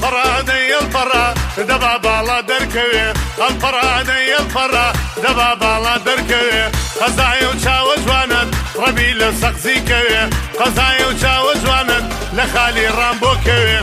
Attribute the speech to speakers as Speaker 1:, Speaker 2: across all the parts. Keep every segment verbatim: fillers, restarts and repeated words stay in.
Speaker 1: الفرادي الفرا دبا بالا دركوي الفرادي الفرا دبا بالا دركوي قزاي وشاو جوانت ربي لسقزي كوي قزاي وشاو جوانت لخالي رامبو كوي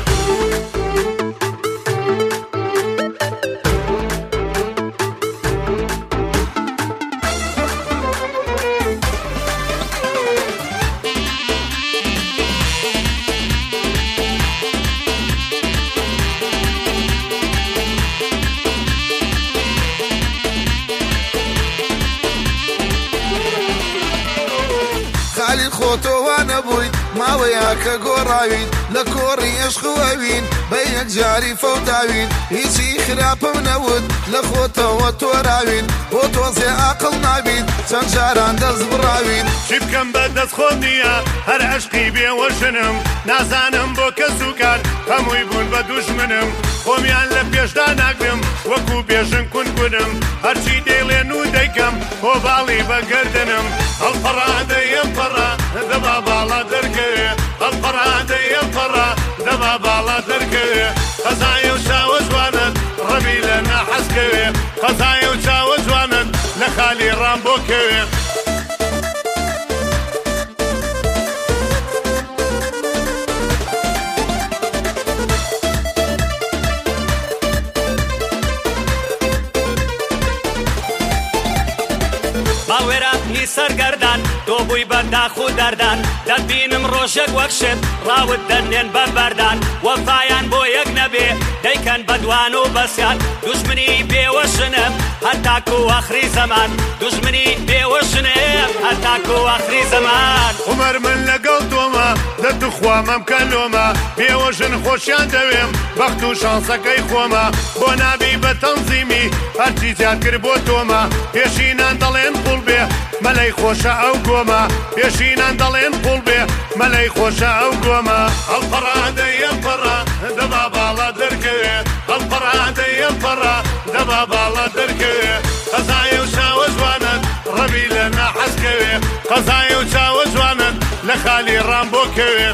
Speaker 2: خالي خوتو وانا بوي ما وياك قراوين لكوري يشخوين بيك جاري فوتاوين يجي خراب منود لخوتو وتوراوين وتوزي عقل نابين سنجاران دز براوين
Speaker 1: شبكم بدس خودنيا هر عشقي بي وشنم نازانم بو كسوكار همو يبون بدوش منم خوميان لبيش داناكم وكو بيشن كن كنم هرچي ديلينو ديكم وبالي بقردنم الفرادي الفرا دبا بالا دركي الفرادي الفرا دبا بالا دركي قزاي وشاو جوانت ربي لنا حسكي قزاي وشاو جوانت لخالي رامبوكي
Speaker 3: باوێرانی سەرگەردان تۆ بووی بەرداخ و دەردان دەبینم ڕۆژێک وەک شت ڕاوت دەنێن بە بەردان وەفایان بۆ یەک نەبێ دەیکەن بەدوان و بەسیان دوژمنی بێوەشنم هەتاکو ئاخری زەمان دوژمنی بێوەشنم هەتاکو ئاخری زەمان
Speaker 1: عمر من لەگەڵ تۆمە دەتوخوا مەمکە لۆمە بێوەژن خۆشیان دەوێم بەخت و شانسەکەی خۆمە بۆ نابی بە تەنزیمی هەرچی زیاد کرد بۆ تۆمە پێشینان دەڵێن قوڵ بێ مەلەی خۆشە ئەو گۆمە پێشینان دەڵێن قوڵ بێ مەلەی خۆشە ئەو گۆمە ئەڵفەڕادەی ئەڵفەڕا دەبا باڵا دەرکەوێ ئەڵفەڕادەی ئەڵفەڕا دەبا باڵا دەرکەوێ قەزایە و چاوە جوانت ڕەبی لە ناحەسکەوێ قەزایە و چاوە جوانت لە خالی ڕامبۆکەوێ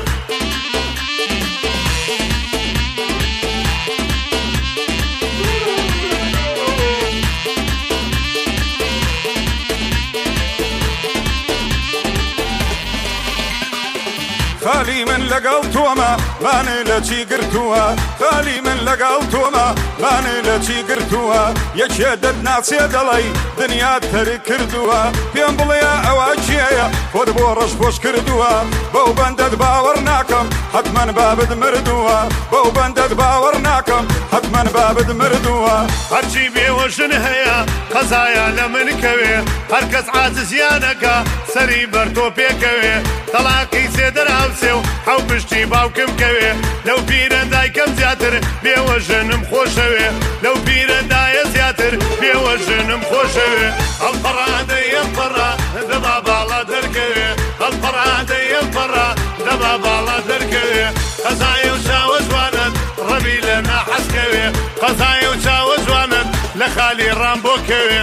Speaker 4: خالي من لقاو توما ماني لچی گرتووە خالی من لەگەڵ تۆمە مانێ لە چی گرتووە یەکێ دەتناچێ دەڵێی دنیا تەری کردووە پێم بڵێ ئەوە کێیە خۆت بۆ ڕەش پۆش کردووە بەو بەندەت باوەڕ ناکەم حتمەن بابت مردووە بەو بەندەت باوەڕ ناکەم حتمەن بابت مردووە
Speaker 1: هەرچی بێوەژن هەیە قەزایە لە من کەوێ هەرکەس عاجزیانەکە سەری بەر تۆ پێکەوێ تەڵاقی سێدەراوسێ و حەو پشتی باوکم کەوێ لەو پیرە دایکەم زیاتر بێوەژنم خۆشەوێ لەو پیرە دایە زیاتر بێوەژنم خۆشەوێ ئەڵفەڕادەی ئەڵفەڕا دەبا باڵا دەرکەوێ ئەڵفەڕادەی ئەڵفەڕا دەبا باڵا دەرکەوێ قەزایە و چاوە جوانت ڕەبی لە ناحەسکەوێ قەزایە و چاوە جوانت لە خالی ڕامبۆکەوێ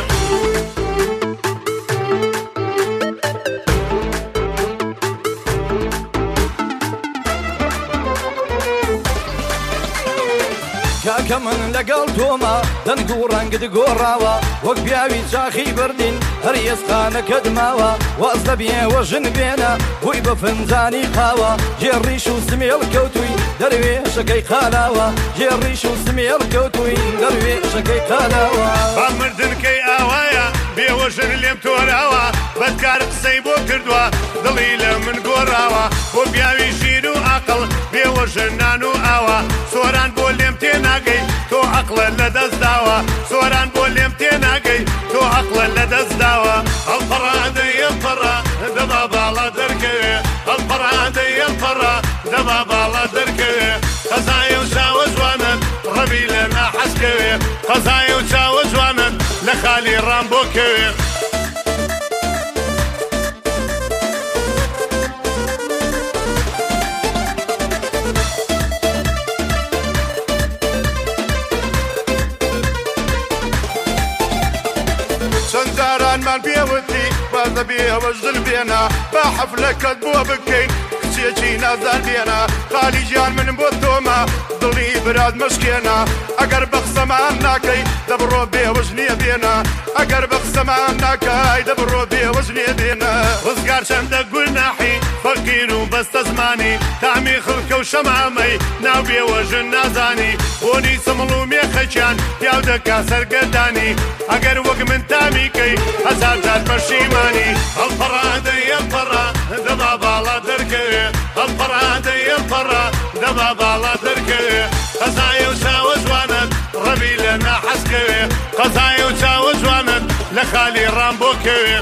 Speaker 5: کاکە من لەگەڵ تۆمە دەنگ و ڕەنگت گۆڕاوە وەک پیاوی چاخی بردین هەر ئێسقانەکەت ماوە واز لە بێوەژن بێنە بووی بە فنجانی قاوە ژێڕیش و سمێڵ کەوتووی دەروێشەکەی قالاوە ژێڕیش و سمێڵ کەوتووی دەروێشەکەی قالاوە
Speaker 1: ئامردنکەی ئاوایە بێوەژن لێم تۆراوە بەدکار قسەی بۆ کردووە دڵی لە من گۆڕاوە بۆ پیاوی ژیر و عەقڵ بێوەژن نان و ئاوە سۆران بۆ لێم تێناگەی تۆ عەقڵە لە دەست داوە سۆران بۆ لێم تێناگەی تۆ عەقڵە لە دەست داوە ئەڵفەڕادەی ئەڵفەڕا دەبا باڵا دەرکەوێ ئەڵفەڕادەی ئەڵفەڕا دەبا باڵا دەرکەوێ قەزایە و چاوە جوانت ڕەبی لە ناحەسکەوێ قەزایە و چاوە جوانت لە خالی ڕامبۆکەوێ
Speaker 4: چەندجارانمان پێوتی بازە بێوەژن بێنە با حەفلەکەت بۆ بکەین کەسێکی نازان دێنا خالی گیان من بۆ تۆمە دڵی براد مەشکێنە ئەگەر بە قسەمان ناکەی دەبڕۆ بێوەش نییە بێنە ئەگەر بە قسەمان ناکەی دەبڕۆ بێوەش نییە بێنە
Speaker 1: وزگار چەندە گوناحی فەقیر و بەستە زمانی تامی خڵکە و شەمامەی ناو بێوەژن نازانی بۆنی سمڵ و مێخەکیان پیاو دەکا سەرگەردانی ئەگەر وەک من تامیکەی هەزار جار پەشیمانی هەڵپەڕا دەی هەڵپەڕا دەبا باڵا دەرکەوێ هەڵپەڕا دەی هەڵپەڕا دەبا باڵا دەرکەوێ قەزایە و چاوە جوانت ڕەبی لە ناحەزکەوێ قەزایە و چاوە جوانت لە خالی ڕام بۆ کەوێ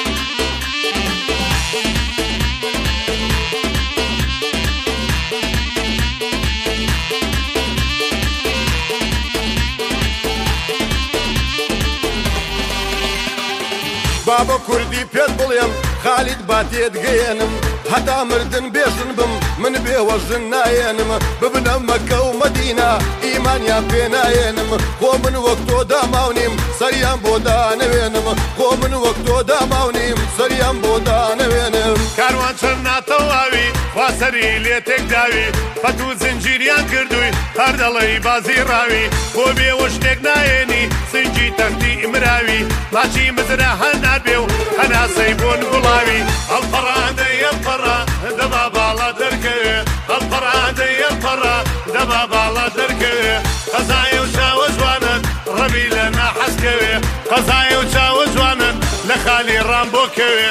Speaker 4: بابە کوردی پێت بڵێم خالیت با تێت گەێنم هەتا مردن بێژن بم من بێوەژن نایێنم ببنە مەکە و مەدینە ئیمانیان پێ نایێنم خۆ من وەک تۆ داماونیم سەریان بۆ دانەوێنم خۆ من وەک تۆ داماونیم سەریان بۆ دانەوێنم
Speaker 1: کاروان چەند ناتەواوی وا سەری لێ تێک داوی فەت و زنجیریان کردووی هەر دەڵی بازی ڕاوی بۆ بێوە شتێک نایێنی سنجی تەختی ئمراوی ماچی مزرە هەنار بێ و هەناسەی بۆن گوڵاوی هەڵپەڕا دەی هەڵپەڕا دەبا باڵا دەرکەوێ هەڵپەڕا دەی هەڵپەڕا دەبا باڵا دەرکەوێ قەزایە و چاوە جوانت ڕەبی لە ناحەزکەوێ قەزایە و چاوە جوانت لە خالی ڕام بۆ کەوێ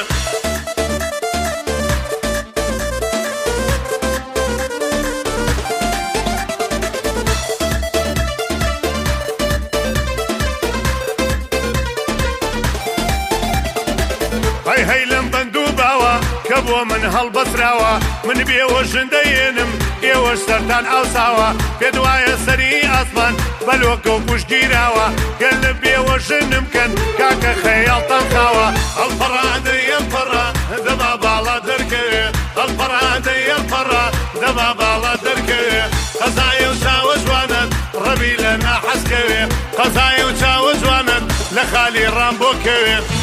Speaker 1: هەی هەی لەم بەند و باوە کە بۆ من هەڵبەسراوە من بێوەژن دەیێنم ئێوەش سەرتان ئاوساوە پێت وایە سەری ئاسمان بەلۆکە و پشتگیراوە گەل لە بێوەژنم کەن کاکە خەیاڵتان خاوە هەڵپەڕا دەی هەڵپەڕا دەبا باڵا دەرکەوێ هەڵپەڕا دەی هەڵپەڕا دەبا باڵا دەرکەوێ قەزایە و چاوە جوانت ڕەبی لە ناحەزکەوێ قەزایە و چاوە جوانت لە خالی ڕام بۆ کەوێ